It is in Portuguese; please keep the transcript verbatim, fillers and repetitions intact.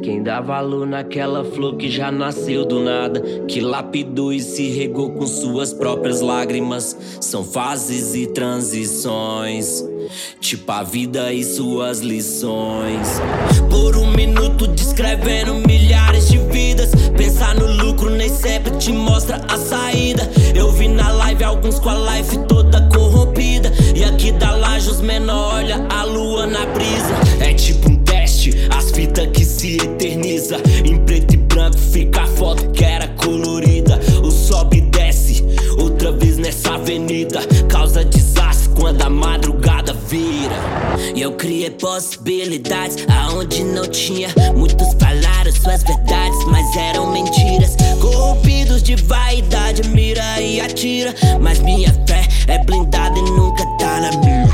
Quem dá valor naquela flor que já nasceu do nada, que lapidou e se regou com suas próprias lágrimas. São fases e transições, tipo a vida e suas lições. Por um minuto descrevendo milhares de vidas. Pensar no lucro nem sempre te mostra a saída. Eu vi na live alguns com a life toda corrompida, e aqui da laje os menor olha a lua na brisa. É tipo um teste, as fitas que se eterniza. Em preto e branco fica a foto que era colorida. O sobe e desce, outra vez nessa avenida. Causa desastre quando a madrugada vira. E eu criei possibilidades aonde não tinha. Muitos falaram suas verdades, mas eram mentiras. Corrompidos de vaidade, mira e atira. Mas minha fé é blindada e nunca tá na mira.